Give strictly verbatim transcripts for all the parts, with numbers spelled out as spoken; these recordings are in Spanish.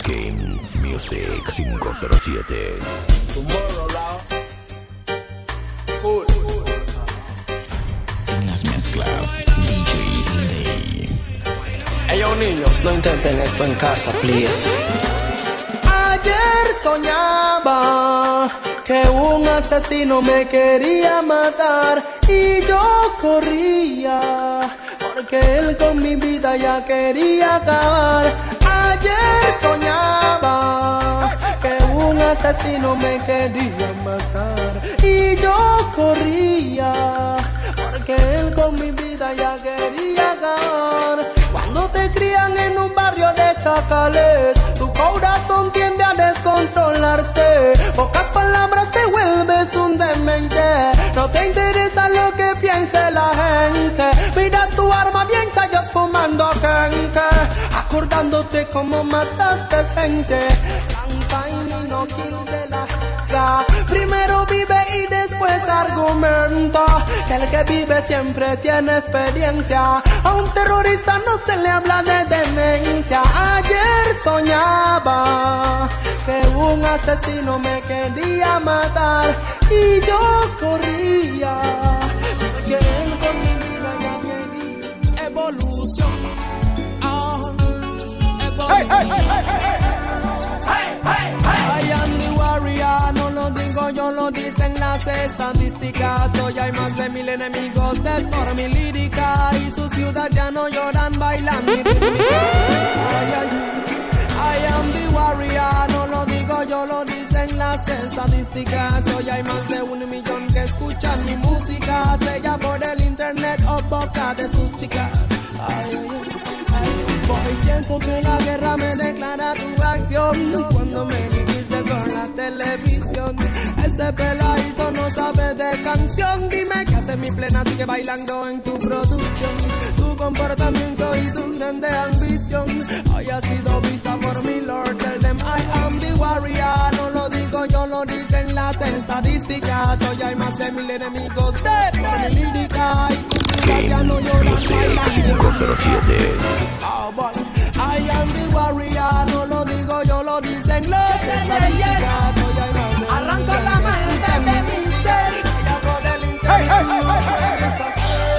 Kings Music cinco cero siete. En las mezclas, D J Day. Hey, yo, niños, no intenten esto en casa, please. Ayer soñaba que un asesino me quería matar y yo corría porque él con mi vida ya quería acabar. Ayer soñaba que un asesino me quería matar y yo corría porque él con mi vida ya quería acabar. Cuando te crían en un barrio de chacales, tu corazón tiende a descontrolarse. Pocas palabras te vuelves un demente. No te interesa lo que piense la gente. Miras tu arma bien chayot fumando kenke, acordándote cómo mataste gente. Canta y no kill de la vida. Primero vive y después argumenta. Que el que vive siempre tiene experiencia. A un terrorista no se le habla de demencia. Ayer soñaba que un asesino me quería matar y yo corría porque él con mi vida ya quería. Evolución. Ah, evolución. Hey, hey, hey, hey, hey. Hey, hey, hey. I am the warrior, no lo digo yo, lo dicen las estadísticas. Hoy hay más de mil enemigos de por mi lírica y sus viudas ya no lloran, bailan mi rítmica. Ay, ay, I am the warrior, no lo digo yo, lo dicen las estadísticas. Hoy hay más de un millón que escuchan mi música, sea por el internet o boca de sus chicas. Ay, ay, ay. Hoy siento que la guerra me declara tu acción cuando me dijiste por la televisión. Ese peladito no sabe de canción. Dime qué hace mi plena, sigue bailando en tu producción. Tu comportamiento y tu grande ambición haya sido vista por mi Lord. Tell them I am the warrior. No lo digo yo, lo dicen las estadísticas. Hoy hay más de mil enemigos de por mi lírica y sus vidas ya no lloran, bailan cinco cero siete. Oh, boy. I am the warrior, no lo digo yo, lo dicen las estadísticas. Hoy hay más de arranco la maldad de mi ser. Ya por el internet. Hey, hey, hey,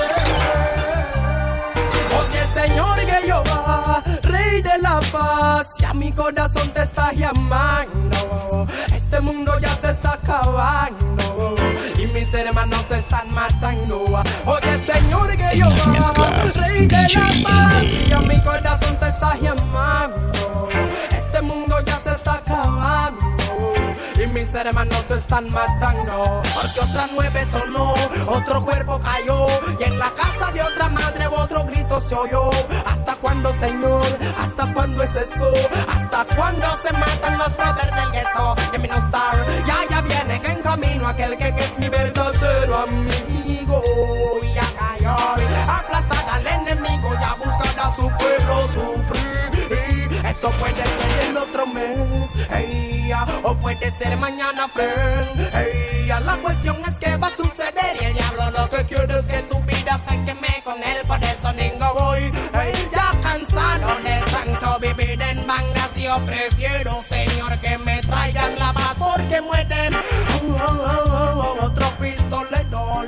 hey, hey. Oye, Señor Jehová, Rey de la paz, ya mi corazón te está llamando. Este mundo ya se está acabando y mis hermanos se están matando. Oye, Señor Jehová, las mezclas, Rey de D J la paz, Day. ya mi corazón te está llamando. Este mundo ya se está acabando y mis hermanos se están matando. Porque otra nueve sonó, otro cuerpo cayó y en la casa de otra madre otro grito se oyó. ¿Hasta cuándo, Señor? ¿Hasta cuándo es esto? ¿Hasta cuándo se matan los brothers del gueto? Y mi no star, ya ya viene que en camino aquel que, que es mi verdadero amigo. Y ya cayó, aplastar al enemigo, ya buscará a su pueblo sufrir. Eso puede ser el otro mes, hey, o puede ser mañana, friend. Hey, la cuestión es que va a suceder y el diablo lo que quiere es que su vida se queme con él. Por eso ningo voy, hey, ya cansado de tanto vivir en bandas. Yo prefiero, Señor, que me traigas la paz porque mueren oh, oh, oh, oh, otro pistolero.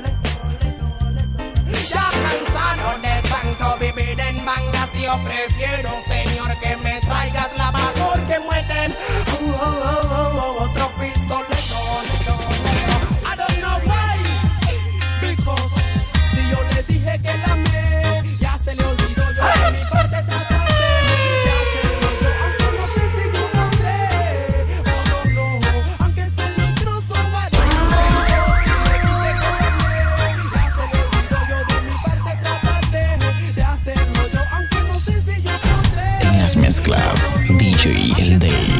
Ya cansado de tanto vivir en bandas. Yo prefiero, Señor, que me traigas la paz porque mueren oh, oh, oh, oh, otro pistolero. I don't know why, because si yo le dije que la amé, ya se le olvidó. Yo de mi parte trataré, ya se le olvidó. Aunque no sé si yo podré, oh no, no, aunque es peligroso para mí. Ya se le olvidó. Yo de mi parte trataré de hacerlo yo, aunque no sé si yo podré. En las mezclas, D J El Day.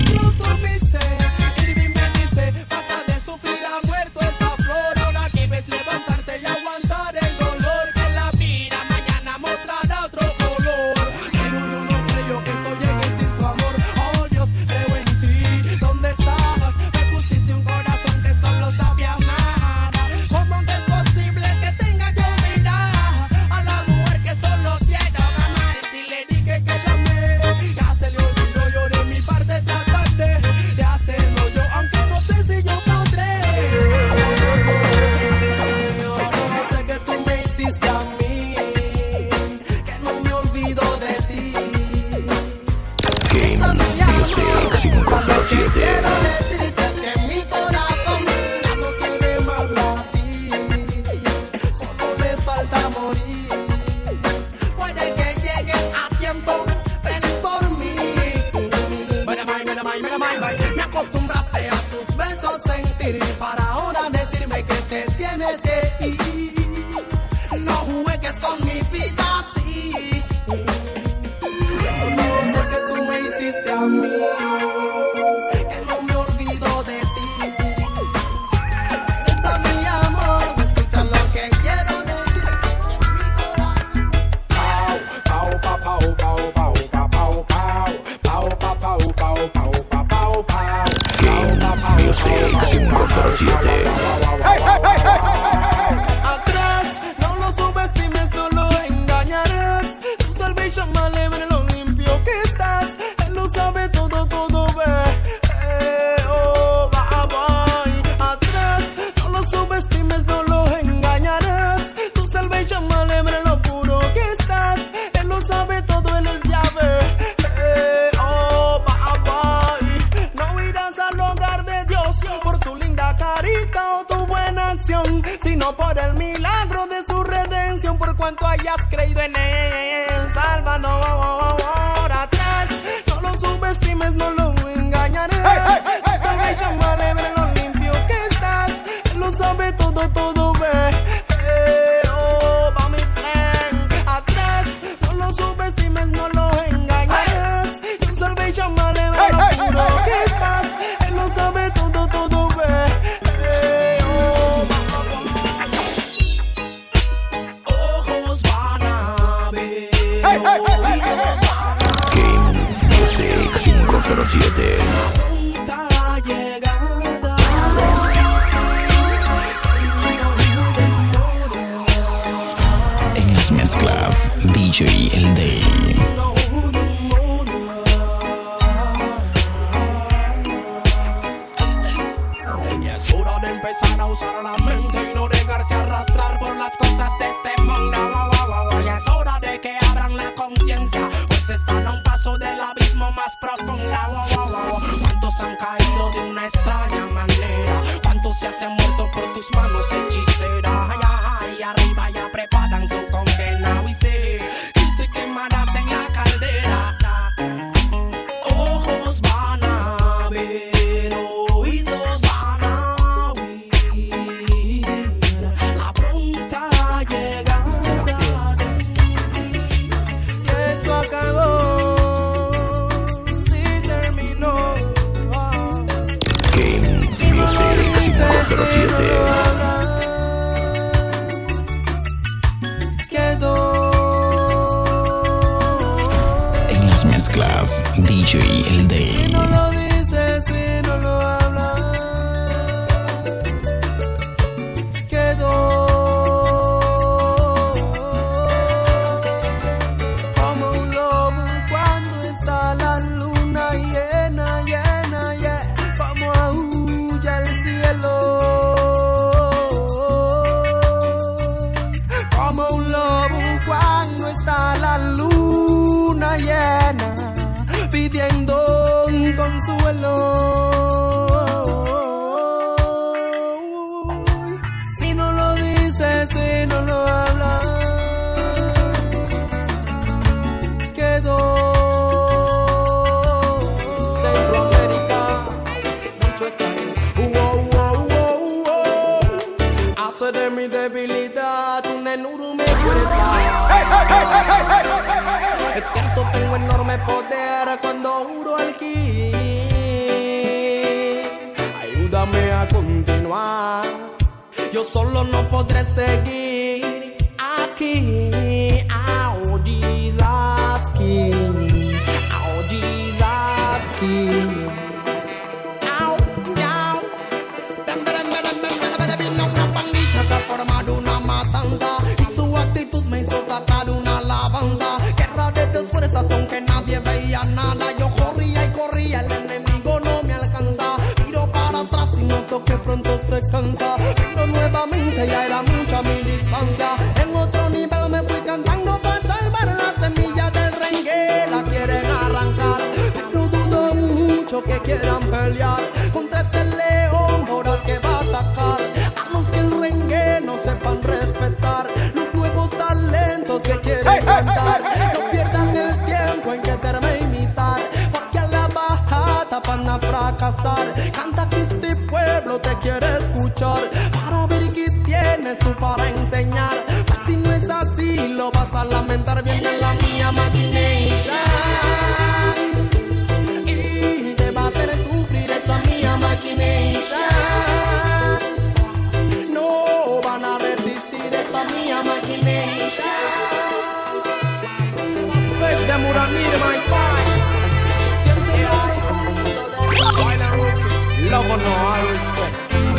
Ya se le olvidó, yo de mi parte Kings Music cinco cero siete. Para ahora decirme que te tienes que ir. No juegues con mi vida así. Yo no sé que tú me hiciste a mí, que no me olvido de ti. Regresa mi amor, me escuchas lo que quiero decirte con mi corazón. Pau, pau, pau, pau, pau, pau, pau, pau, pau, pau, pau, pau, pau, pau, pau, pau. Kings Music cinco cero siete. Atrás, no lo subestimes, no lo engañarás. Tu salvation me alegra lo limpio que estás. Él lo sabe todo, todo ve. Eh, oh, bye, bye. Atrás, no lo subestimes, no lo engañarás. Tu salvation me alegra lo puro que estás. Él lo sabe todo, él es llave. Eh, oh, bye, bye. No irás al hogar de Dios por tu linda carita o tu buena acción, sino por el milagro de su redención, por cuanto hayas creído en él, Salvador. Atrás, no lo subestimes, no lo engañarás. Tu salvación me alegra lo limpio que estás. Él lo sabe todo, todo ve. Eh, oh, va mi friend. Atrás, no lo subestimes, no lo engañarás. Tu salvación me alegra lo puro que estás. Él lo sabe todo, todo ve. Eh, oh, ojos van a ver, oídos van a Kings Music cinco cero siete. la llegada. En las mezclas, D J El Day. Y es hora de empezar a usar la mente y no dejarse arrastrar por las cosas de este mundo. Y es hora de que abran la conciencia, pues están a un paso del abismo más profundo. ¿Cuántos han caído de una extraña manera? ¿Cuántos ya se han muerto por tus manos hechiceras? Y arriba ya preparan tu condena. Y sí, y te quemarás en la caldera. Ojos van a ver, oídos van a oír. La pronta llegada. Si esto acabó, si terminó, Kings Music cinco cero siete. En las mezclas, D J El Day. no lo dices y no lo hablas, quedó como un lobo cuando está la luna llena, llena, llena, como aúlla el cielo, como un lobo cuando está la luna llena, pidiendo un consuelo. Si no lo dices, si no lo hablas, quedó. Centroamérica, mucho está. Wow, wow, wow, wow. Hace de mi debilidad un enorme fuerza. Es cierto, tengo enorme poder cuando juro al ki. Ayúdame a continuar. Yo solo no podré seguir aquí. Oh, Jesus King. Oh, Jesus King. Au, au. Vino una pandilla que ha formado una matanza y su actitud me hizo sacar una alabanza. Guerra de dos fuerzas aunque nadie veía nada. Yo corría y corría, el enemigo no me alcanza. Miro para atrás y noto que pronto se cansa. Miro nuevamente, ya era mucha mi distancia. En otro nivel me fui cantando para salvar la semilla del rengue. La quieren arrancar. van a fracasar. Canta que este pueblo te quiere escuchar, para ver qué tienes tú para enseñar. Pues si no es así, lo vas a lamentar. Bien en la mía maquination y te va a hacer sufrir esa mía maquination. No van a resistir esta mía maquination. Respect them would admire my style. Siente lo profundo de love or no, I respect.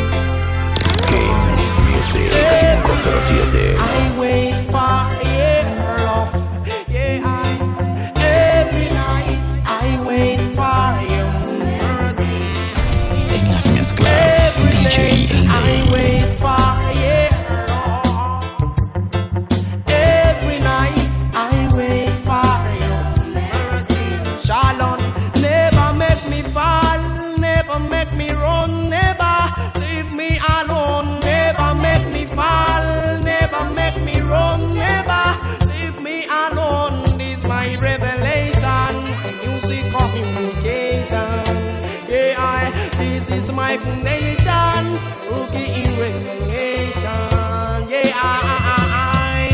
Kings Music cinco cero siete. I wait for your love. Yeah, I every night I wait for your mercy. En las mezclas, D J El I D. wait for your love. Every night I wait for your mercy. Shalom, never make me fall, never make me run, never leave me alone, never make me fall, never make me run, never leave me alone. This my revelation, music communication. Yeah, I, this is my foundation, rookie in revelation. Yeah, I, I, I.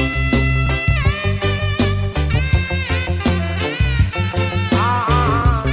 Ah, ah.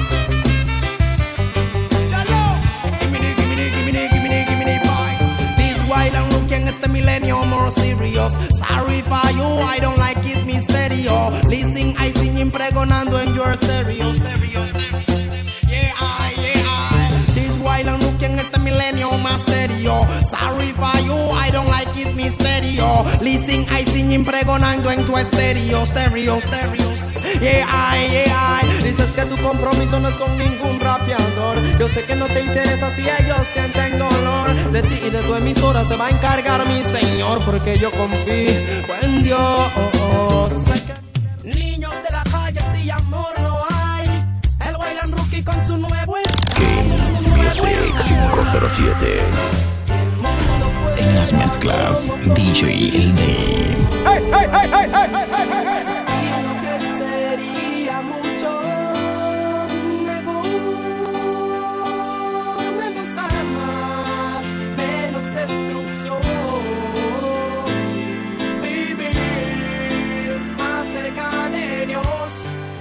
Chalo. Gimme the, gimme the, gimme the, gimme the, gimme the boys. This wild and looking este millennium more serious. Sorry for you, I don't like it, mi stereo. Listen, I sing impregonando en your stereo, stereo, stereo. Yeah, I, yeah, I. This wild and looking este millennium más serio. Sorry for you, I don't like it, mi stereo. Listen, I sing impregonando en tu estéreo, stereo, stereo. Yeah, I, yeah, I. Dices que tu compromiso no es con ningún rapeador. Yo sé que no te interesa si ellos sienten dolor. De ti y de tu emisora se va a encargar mi señor, porque yo confío en Dios. Sé que niños de la calle si amor no hay. El Wayland Rookie con su nuevo Kings Music cinco cero siete. En las mezclas, D J El D. Digo que sería mucho mejor, menos armas, menos destrucción, vivir más cerca de Dios.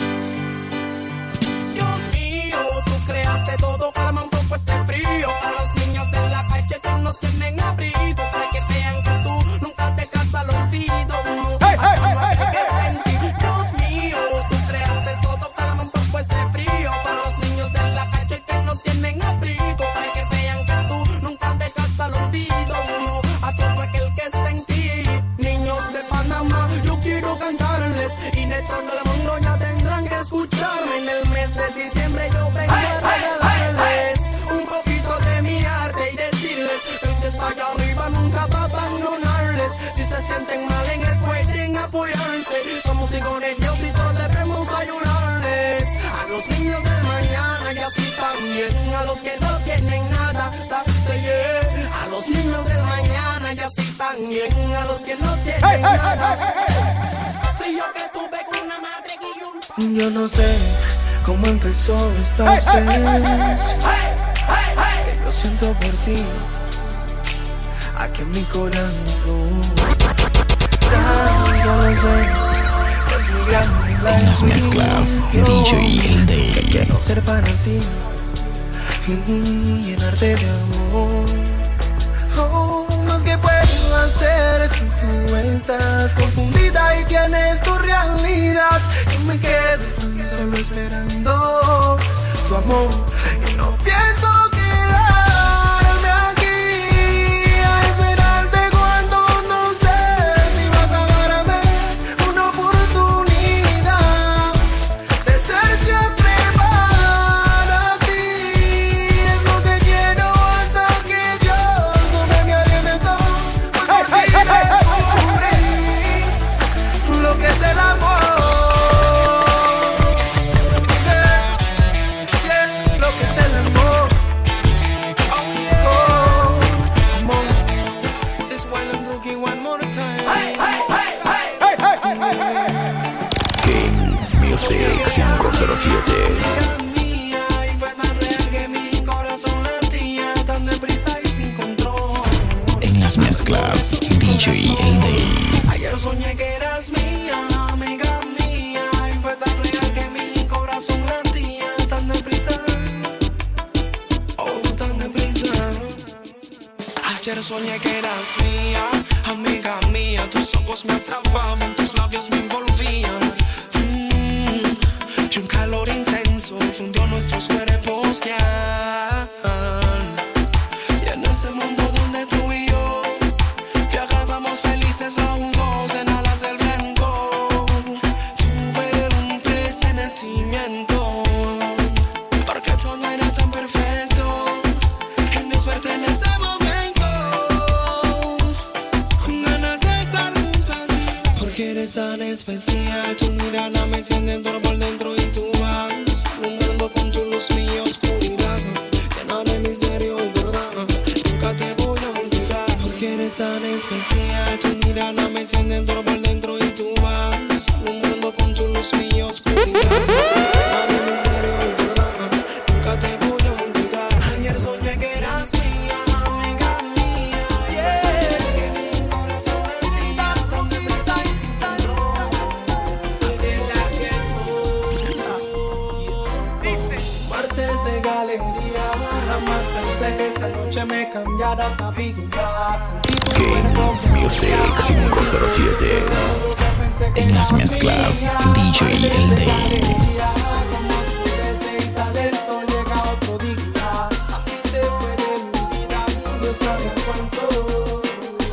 Dios mío, tú creaste todo, calma un poco este frío. A los niños de la calle que no tienen abrigo, para que vean que tú nunca te cansas al olvido. Hey, hey, hey, hey, hey, hey. Dios mío, tú creaste todo, calma un poco este frío. Para los niños de la calle que no tienen abrigo, para que vean que tú nunca te cansas al olvido. A todo aquel que está en ti, niños de Panamá, yo quiero cantarles. Y netos del mundo ya tendrán que escucharme. En el mes de diciembre yo vengo a regalarles un poquito de mi arte y decirles: el que está allá arriba nunca va a abandonarles. Si se sienten mal en él pueden apoyarse. Somos hijos de Dios y todos debemos ayudarles. A los niños del mañana y así también a los que no tienen nada, yeah. A los niños del mañana y así también a los que no tienen hey, nada. Hey, hey, hey, hey. Si yo que tuve con una madre y un... Yo no sé cómo empezó esta obsesión que yo siento por ti aquí en mi corazón. Tan solo sé que es muy grande la En las mezclas, D J El D. que quiero ser para ti y llenarte de amor. Oh, no es que puedo hacer si tú estás confundida y tienes tu realidad. Yo me quedo tan solo esperando tu amor y no pienso quedarme aquí a esperarte cuando no sé si vas a darme una oportunidad de ser siempre para ti. Es lo que quiero hasta que Dios sobre mi aliento, pues por ti descubrí lo que es el amor. Yeah, yeah, lo Ayer soñé que eras mía, amiga mía. Tus ojos me atrapaban, tus labios me envolvían. Mm, y un calor intenso fundió nuestros cuerpos ya. Y en ese mundo donde tú y yo viajábamos felices aún dos en alas del viento, tuve un presentimiento, porque todo era tan perfecto. Y mi suerte en ese momento, con ganas de estar junto a ti, porque eres tan especial. Tu mirada me enciende todo por dentro y tú vas un mundo con tu luz, mi oscuridad, llena de misterio y verdad. Nunca te voy a olvidar, porque eres tan especial. Tu mirada me enciende todo por dentro y tú vas un mundo con tu luz, mi oscuridad, llena de misterio y verdad. Nunca te voy a olvidar. Ayer soñé que eras mía, amiga mía, yeah. Que mi corazón latía donde tú estás, estás, martes de galería, jamás pensé que esa noche me cambiaras la vida. Sentí tu cuerpo Games Music cinco cero siete. En las mezclas, D J el D. Como oscurece y sale el sol, llega otro día. Así se fue de mi vida, Dios sabe cuántos.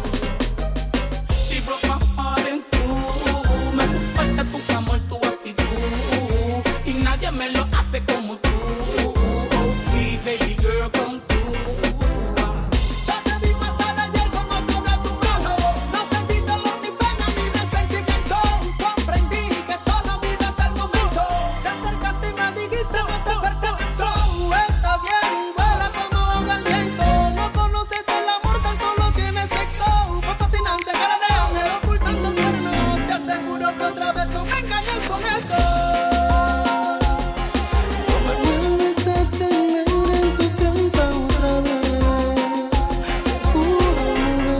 She broke my heart in two. Me haces falta tu amor, tu actitud, y nadie me lo hace como tú. Oh, please, baby girl, come through. Ya te vi pasar ayer con otro de tu mano. No sentí dolor ni pena ni resentimiento. Comprendí que solo vives el momento. Te acercaste y me dijiste no te pertenezco. Está bien, vuela como ahoga el viento. No conoces el amor, tan solo tienes sexo. Fue fascinante, cara de ángel ocultando cuernos. Te aseguro que otra vez no me engañes con eso. No me vuelves a tener en tu trampa otra vez. Te juro,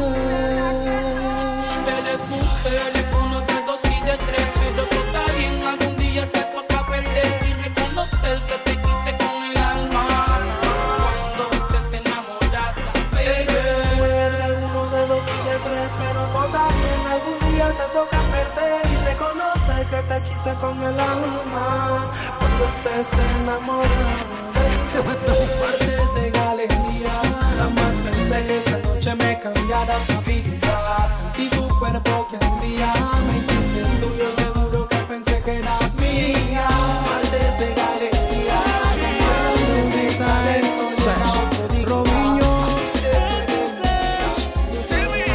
Eres mujer, le uno, de dos y de tres, pero tú estás bien. Algún día te toca perder y reconocer que te quise con el alma. Cuando estés enamorada, baby. mujer de uno, de dos y de tres, pero toda bien. Algún día te toca perder y reconocer que te quise con el alma. Cuando estés enamorada, martes de galería, jamás pensé que esa noche me cambiaras la vida. Sentí tu cuerpo que un día me hiciste tuyo. Te juro que pensé que eras mía. Martes de galería, jamás pensé que sale el sol, llega otro día. Así se fue de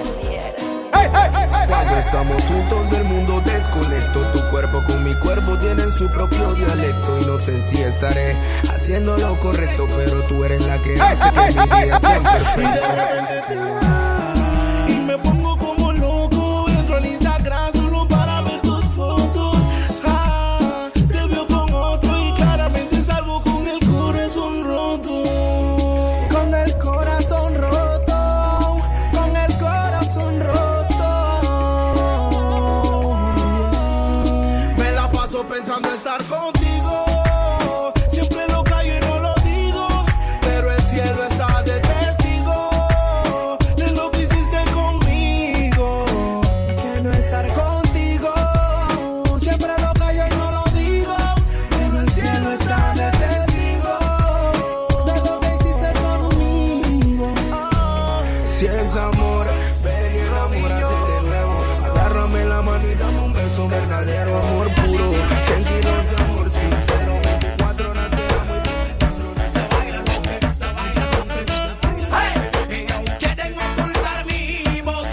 Cuando estamos juntos del mundo desconecto. Tu cuerpo con mi cuerpo tienen su propio dialecto. Y no sé si estaré haciendo lo correcto, pero tú eres la que hace que mi día sea perfecto. Y me pongo como loco, entro al Instagram solo para ver tus fotos. Ah, te veo con otro y claramente salgo con el corazón roto. Con el corazón roto, con el corazón roto. Me la paso pensando estar contigo. Siempre lo callo y no lo digo, pero el cielo está de testigo de lo que hiciste conmigo. Quiero estar contigo. Siempre lo callo y no lo digo, pero el cielo está de testigo de lo que hiciste conmigo. Si es amor, ven y enamórate de nuevo. Agárrame la mano y dame un beso verdadero. Amor puro, sentidos de amor sincero. veinticuatro horas te amo y veinticuatro horas te bailo. Y aún quieren ocultar mi voz.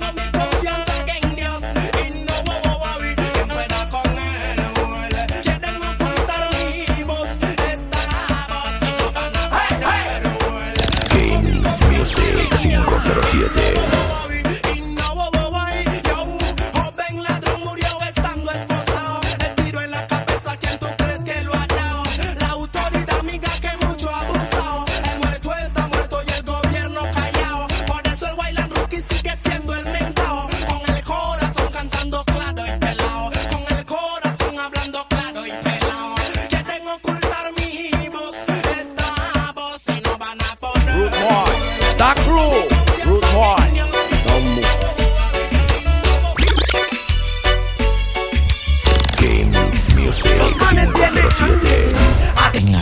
Quieren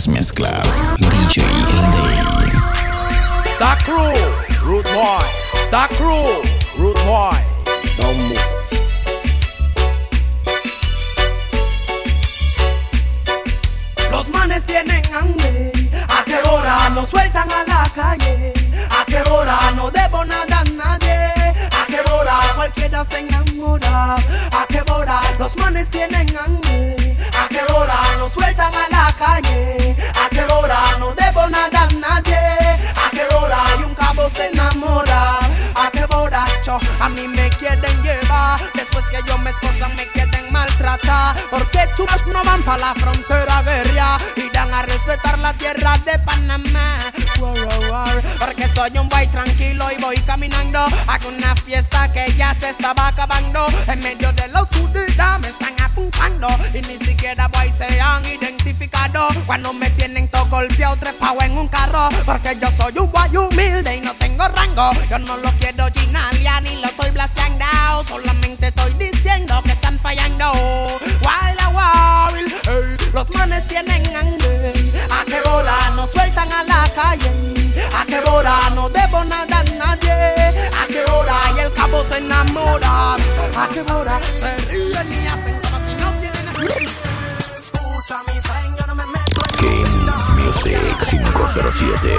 las mezclas, D J el Day. The crew, Root Boy. The crew, Root Boy. Don't move. Los manes tienen hambre. ¿A qué hora nos sueltan a la calle? ¿A qué hora no debo nada a nadie? ¿A qué hora cualquiera se enamora? ¿A qué hora los manes tienen hambre? ¿A qué hora nos sueltan a la calle? ¿A qué hora no debo nada a nadie? ¿A qué hora y un cabo se enamora? ¿A qué borracho a mí me quieren llevar? Después que yo me esposa me quieren maltratar. Porque chulos no van pa' la frontera guerra y dan a respetar la tierra de Panamá. Wow, wow, wow. Porque soy un boy tranquilo y voy caminando a una fiesta que ya se estaba acabando. En medio de la oscuridad me están apuntando y ni siquiera boy se han identificado. Cuando me tienen todo golpeado, trepado en un carro. Porque yo soy un boy humilde y no tengo rango. Yo no lo quiero ginalia ni lo estoy blaseando. Solamente estoy diciendo que están fallando. Wild a wild, hey. Los manes tienen hambre. ¿A qué hora nos sueltan a la calle? ¿A qué hora no debo nada a nadie? ¿A qué hora y el cabo se enamora? ¿A qué hora se ríen y hacen como si no tienen? Escucha mi friend, yo no me meto en Kings Music cinco cero siete.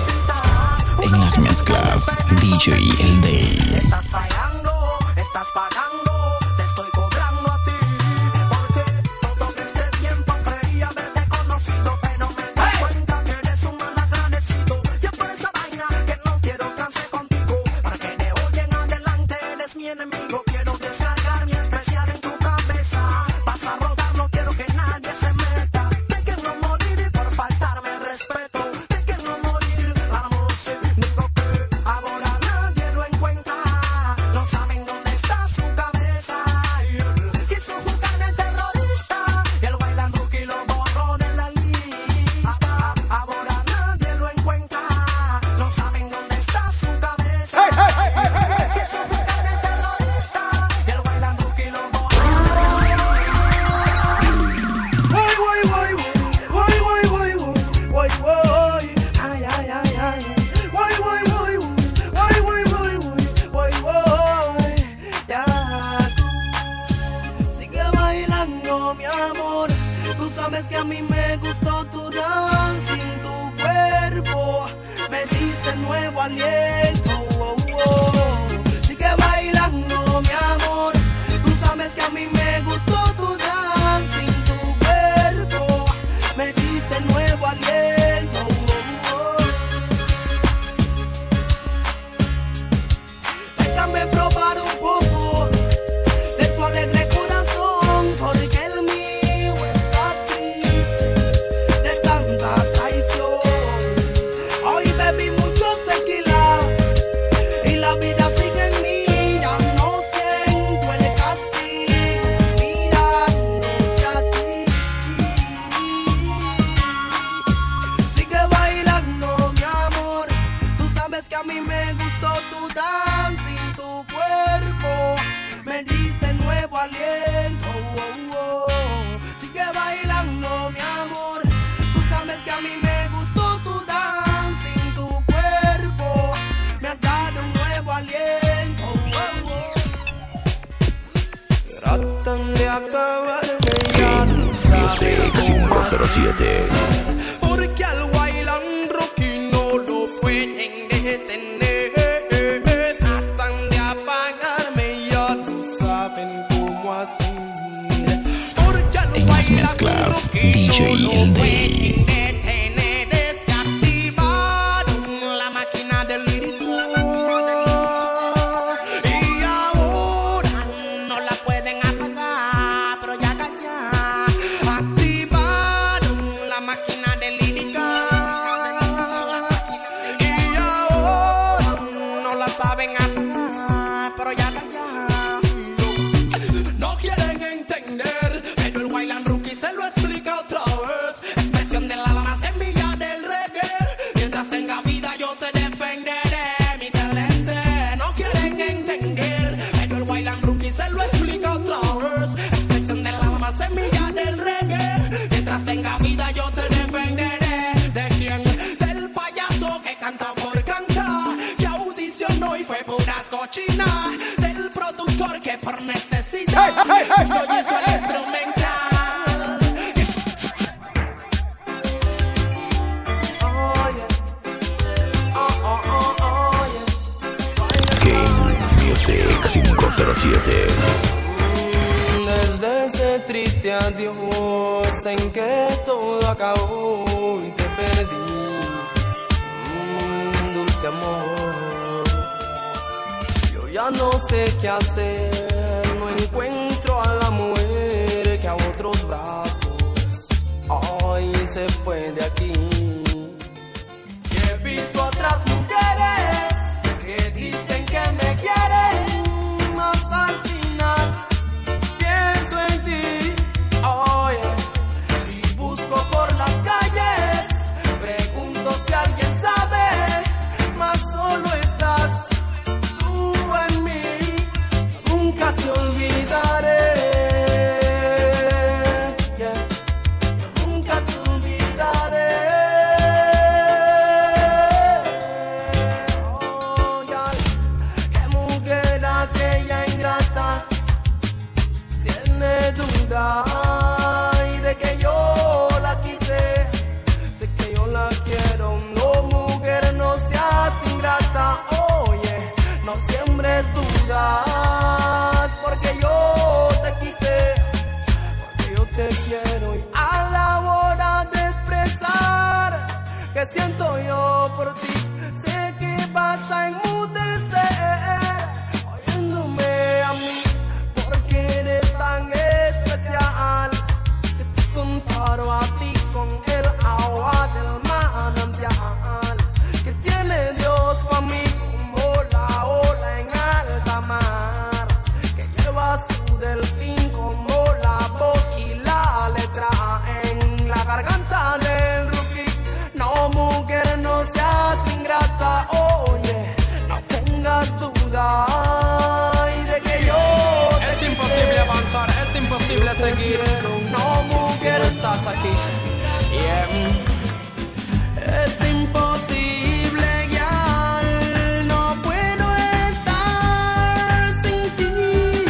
En las mezclas, D J el Day. Estás fallando, estás pagando, te estoy cobrando a ti. Porque todo este tiempo creía haberte conocido, pero me doy cuenta que eres un mal agradecido. Y es por esa vaina que no quiero trance contigo. Para que de hoy en adelante eres mi enemigo. Quiero descargar mi especial en tu cabeza. Vas a rodar, no quiero que nadie se meta. Te quiero morir por faltarme el respeto. Te quiero morir, vamos, digo que ahora nadie lo encuentra. No saben dónde está su cabeza. Quiso buscarme el terrorista y el bailan rookie lo borró de la lista. Ahora nadie lo encuentra. No saben dónde está su cabeza. Quiso buscarme el terrorista y el bailan rookie lo borró. Voy, voy, voy, voy, voy, voy, voy, voy, ay, ay, ay, ay. Voy, voy, voy, voy, voy, voy, voy, voy, ya tú sigue bailando, mi amor. Tú sabes que a mí me gustó tu dancing, tu cuerpo me diste nuevo aliento. Oh, oh. Sigue bailando, mi amor. Tú sabes que a mí me gustó tu dancing, tu cuerpo me diste nuevo aliento. Oh, oh. Déjame probar un poco de tu alegre corazón, porque el mío está triste de tanta traición. Hoy bebí mucho tequila y la vida sigue en mí. Ya no siento el castigo mirándote a ti. Sigue bailando, mi amor. Tú sabes que a mí me gustó tu dancing, tu cuerpo me diste nuevo aliento. Oh, oh, oh. Sigue bailando, mi amor. Tú sabes que a mí me gustó tu dancing, tu cuerpo me has dado un nuevo aliento. Oh, oh. Tratan de acabarme ya. Kings Music cinco cero siete. Porque al bailan rookie no lo pueden detener. Tratan de apagarme, ya no saben cómo hacer. Porque al En las bailan mezclas, rookie D J no lo el pueden Day. detener. Es que activaron la máquina del lírico. Y ahora no la pueden apagar, pero ya calla. Activaron la máquina de lírica. Y ahora no la saben apagar, pero ya calla. No quieren entender, pero el Wayland Rookie se lo explica otra vez. Expresión de la máquina del productor que por necesidad hey, hey, hey, no hizo el instrumental. Music cinco cero siete. Desde ese triste adiós en que todo acabó y te perdí, mm, dulce amor. Yo ya no sé qué hacer, no encuentro a la mujer que a otros brazos hoy se fue de aquí. Y he visto otras mujeres que dicen que me quieren, más al final pienso en ti, oh yeah. Y busco por las calles, pregunto si alguien sabe, mas solo estás tú en mí, nunca te olvidaré, yeah. Nunca te olvidaré. Y de que yo la quise, de que yo la quiero. No, mujer, no seas ingrata. Oye, no siembres dudas, porque yo te quise, porque yo te quiero. Y a la hora de expresar que siento yo por ti, sé que vas a enmudecer oyéndome a mí, porque eres tan especial que te comparo a ti con el agua del manantial que tiene Dios para mí, como la ola en alta mar que lleva su delfín, como la voz y la letra en la garganta del rookie. No, mujer, no seas ingrata, oye, no tengas duda y de que yo te Es imposible avanzar, es imposible seguir. No, mujer, estás aquí. Yeah. Es imposible, ya no puedo estar sin ti.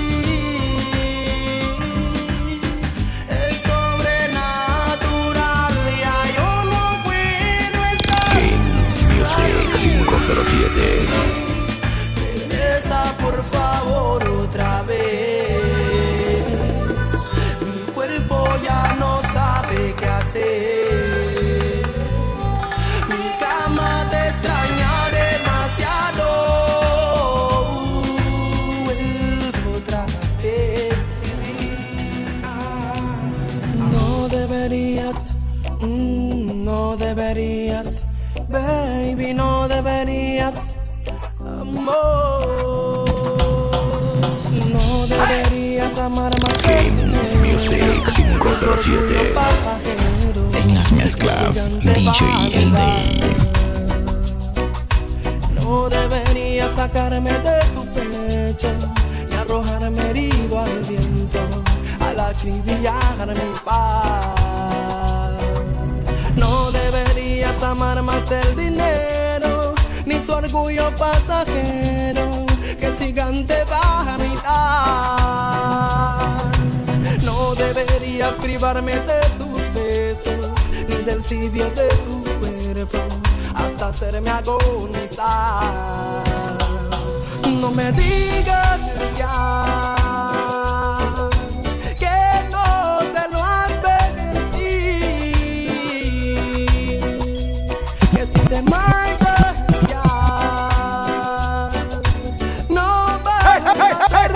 Es sobrenatural, ya yo no puedo estar. Kings Music cinco cero siete. Regresa por favor otra vez. Mi cuerpo ya no sabe qué hacer. Mi cama te extraña demasiado. Vuelvo otra vez. No deberías, mm, no deberías, baby, no deberías. Amor, no deberías amar más. Kings Music cinco cero siete. En las mezclas, D J El Day. No deberías sacarme de tu pecho y arrojarme herido al viento, al acribillar mi paz. No deberías amar más el dinero, ni tu orgullo pasajero, que sigan te va a mitad. No deberías privarme de tus besos, ni del tibio de tu cuerpo, hasta hacerme agonizar. No me digas ya que no te lo advertí, que si te marchas ya no vas a ser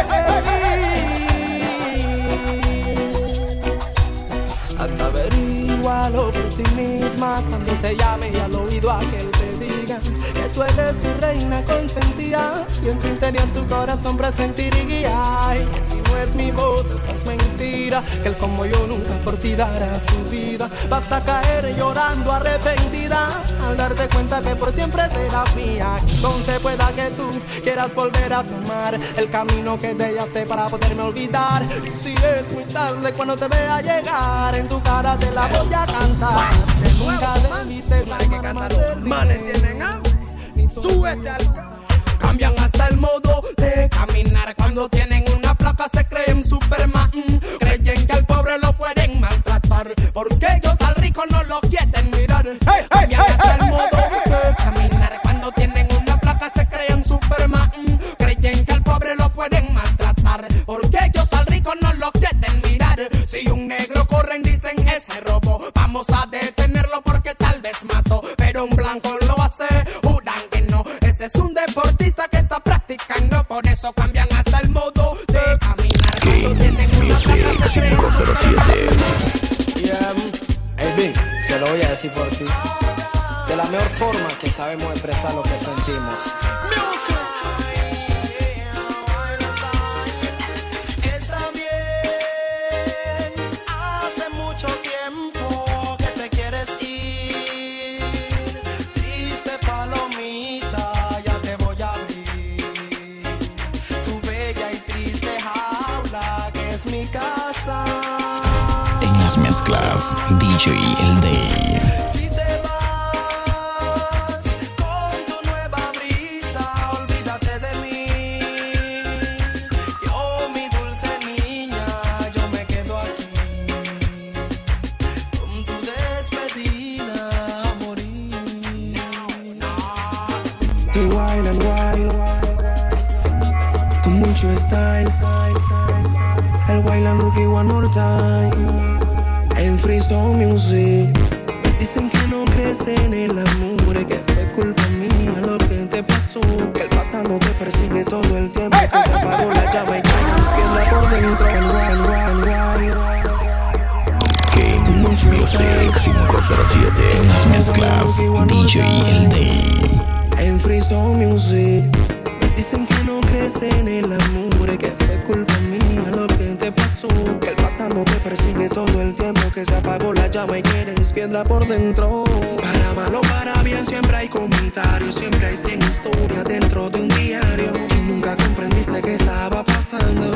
feliz. Anda, averígualo por ti misma cuando te llame y al oído aquel te diga que tú eres su reina consentida y en su interior tu corazón presentiría. Y que si no es mi voz, eso es mentira, que él como yo nunca por ti dará su vida. Vas a caer llorando arrepentida al darte cuenta que por siempre serás mía. Entonces pueda que tú quieras volver a tomar el camino que dejaste para poderme olvidar. Y si es muy tarde cuando te vea llegar, en tu cara te la voy a cantar. Que nunca debiste amar más del dinero. Manes tienen hambre, súbete al carro. cambian hasta el modo de caminar. Cuando tienen una placa se creen Superman, creen que al pobre lo pueden maltratar, porque ellos al rico no lo quieren mirar. Hey, cambian hey, hasta hey, el modo hey, de caminar. Cuando tienen una placa se creen Superman, creen que al pobre lo pueden maltratar, porque ellos al rico no lo quieren mirar. Si un negro corren dicen ese robo, vamos a detenerlo porque tal vez mató, pero un blanco lo hace, juran que no. Ese es un deportista que está practicando, por eso cambian hasta el modo de caminar. Games Music cinco cero siete. Yeah, hey Big, se lo voy a decir por ti. De la mejor forma que sabemos expresar lo que sentimos. Está bien, hace mucho tiempo que te quieres ir. Triste palomita, ya te voy a abrir tu bella y triste jaula que es mi casa. En las mezclas, D J El Day. Si te vas con tu nueva brisa, olvídate de mí. Yo, mi dulce niña, yo me quedo aquí. Con tu despedida a morir. Te wild and wild, con mucho style. El wild and rookie one more time. En Free Soul Music. Dicen que no crees en el amor, que fue culpa mía lo que te pasó, que el pasado te persigue todo el tiempo, hey, que hey, se apagó hey, la llama hey, y caes piedra por dentro. El wild, wild, wild. Games Music cinco cero siete. En las mezclas, D J El Day. En Free Soul Music. Dicen que no crees en el amor, que fue culpa mía lo que te pasó, que el pasado te persigue todo el tiempo, que se apagó la llama y eres piedra por dentro. Para mal o para bien siempre hay comentarios, siempre hay cien historias dentro de un diario. Y nunca comprendiste qué estaba pasando.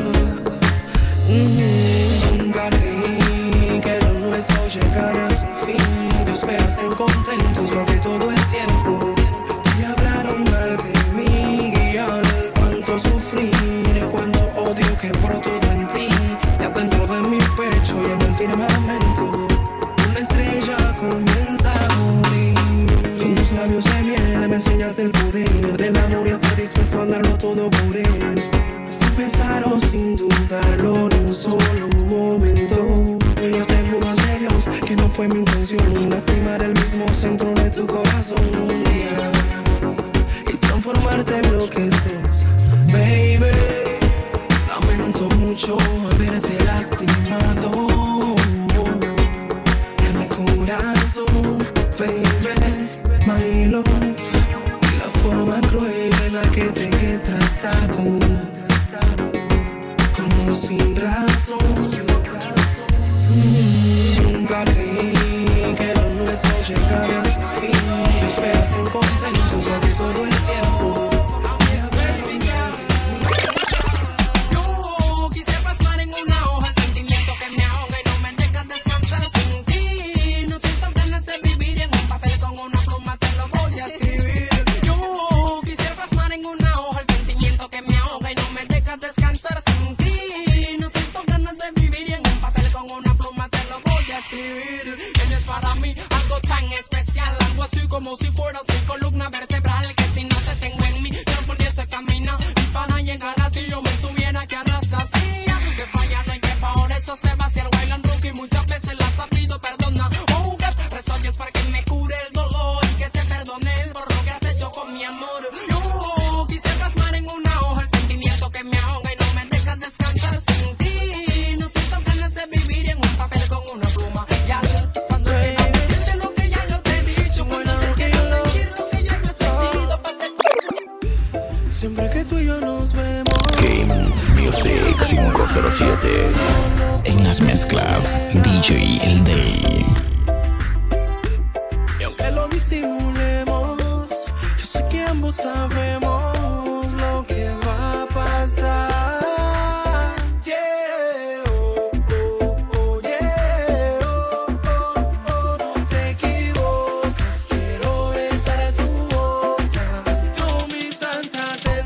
Mm-hmm. Nunca creí que lo nuestro llegara a su fin. Dios espera estén contentos porque todo el tiempo te hablaron mal de mí. Cuánto sufrir, cuánto odio que brotó en ti, ya dentro de mi pecho y en el firmamento una estrella comienza a morir. Con tus labios de miel me enseñas el poder del amor y estar dispuesto a darlo todo por él, sin pensar o sin dudarlo ni un solo momento. Yo te juro ante Dios que no fue mi intención lastimar el mismo centro de tu corazón un día y transformarte en lo que sos, baby. Lamento mucho haberte lastimado en mi corazón, baby, my love. La forma cruel en la que te he tratado, como sin razón. Nunca creí que lo nuestro llegara a su fin. Yo espero estén contentos durante todo el tiempo. Yo quise plasmar en una hoja el sentimiento que me ahoga y no me deja descansar sin ti. No siento ganas de vivir en un papel, con una pluma te lo voy a escribir. Yo quise plasmar en una hoja el sentimiento que me ahoga y no me deja descansar sin ti. No siento ganas de vivir en un papel, con una pluma te lo voy a escribir. Eres para mí algo tan especial, algo así como si fueras mi columna vertebral, que si no te tengo en mí no pudiese caminar, y para llegar a ti yo me tuviera que arrastrar. Sí, que fallar no hay que, por eso se va hacia el wild and rookie, muchas veces la has sabido perdonar. Oh God, rezo a Dios para que me cure el dolor y que te perdone el por lo que has hecho con mi amor. Yo quise plasmar en una hoja el sentimiento que me ahoga y no me deja descansar sin ti. No siento ganas de vivir en un papel, con una pluma. Ya cuando sientes lo que ya yo te he dicho, cuando yo quiero sentir lo que ya yo he sentido, pasa. Siempre que tú y yo nos vemos. Games Music cinco cero siete. En las mezclas, D J El Day. Y aunque lo disimulemos, yo sé que ambos sabemos lo que va a pasar. Yeah, oh, oh, oh, yeah, oh, oh, oh. No te equivocas, quiero besar tu boca. Tú, mi santa, te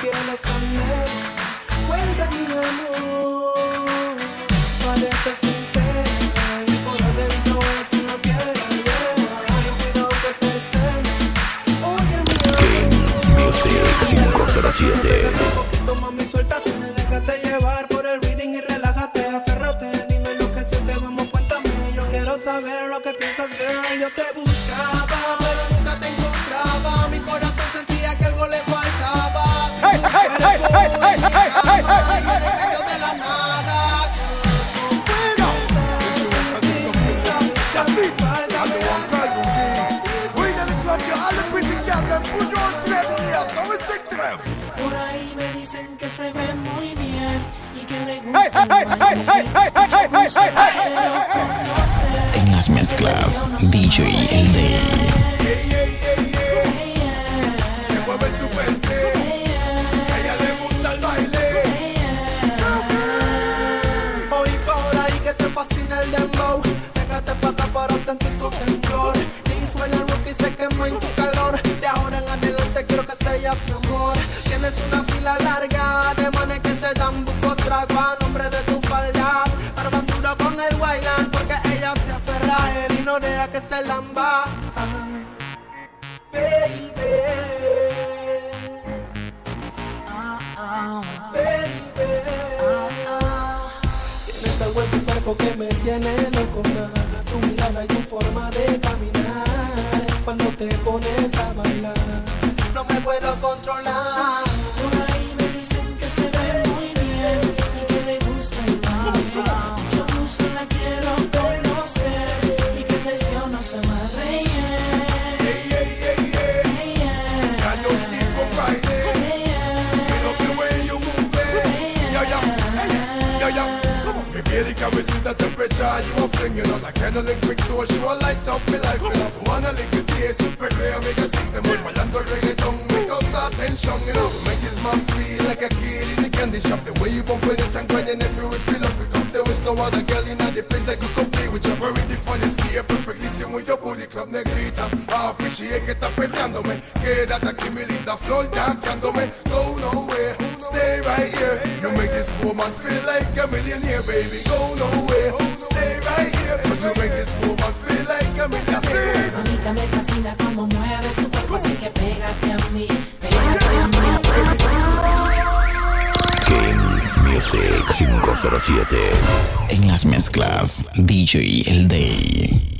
piel es candela. Vuelve mi amor, parece sincera y por adentro es una fiera. Yeah, cuidado que te cena. Oye mi Kings Music cinco cero siete. un poquito, mami, suéltate, déjate llevar por el reading y relájate, aférrate. Dime lo que sientes, vamos, cuéntame. Yo quiero saber lo que piensas, girl. Yo te buscaba, pero nunca te encontraba. Mi corazón sentía que algo le faltaba. Si Hey, tu hey, cuerpo hey, hey, hey, en mi hey, hey, cama, hey, hey, y en el medio de la nada. Por ahí me dicen que se ve muy bien y que le Hey, gusta hey, el hey, baile. hey, hey, hey, hey, hey, hey, hey, hey. Quiero conocer. En las mezclas, D J El Day. Se mueve súper bien. A ella le gusta el baile. Oí por ahí que te fascina el dembow. Déjate pa' acá para sentir tu temblor. This when el rookie se quema en tu calor. De ahora en adelante quiero que seas mi amor. Tienes una fila larga de manes que se dan buco trago a nombre de tu falda. Pero van duro con el bailan porque ella se aferra a él y no deja que se lamba. Ah, baby. Ah, ah, baby. Ah, ah. Tienes algo en tu cuerpo que me tiene loco, más. Tu mirada y tu forma de caminar. Cuando te pones a bailar, no me puedo controlar. Por ahí me dicen que se ve muy bien y que le gusta el baile. Yo justo la quiero conocer y que el deseo no se me rellene. Hey, hey, hey, hey. I just keep on riding. I love the way you move it. Yeah, yeah, hey, yeah, yeah. Come on, me barely can resist the temperature. You a fling, you know, like handling quick touch. You a light up me life, you know. Wanna lick the taste, prepare make a sing them. Bailando reggaeton, me causa tension, you know. Make this man feel like a kid in the candy shop. The way you bump with it and grinding it, me will feel up. There was no other girl in the place that could compete with you. Very different, escape, perfectly same with your booty club negrita. I appreciate que estás peleándome. Quédate aquí, mi linda flor, yankeándome. Go nowhere, stay right here. You make this poor man feel like a millionaire, baby. Go nowhere, stay right here. Cause you make this poor man feel like a millionaire. Mamita, me fascina cómo mueves tu cuerpo, así que pégate a mí, pégate a mí. Kings Music cinco cero siete. En las mezclas, D J El Day.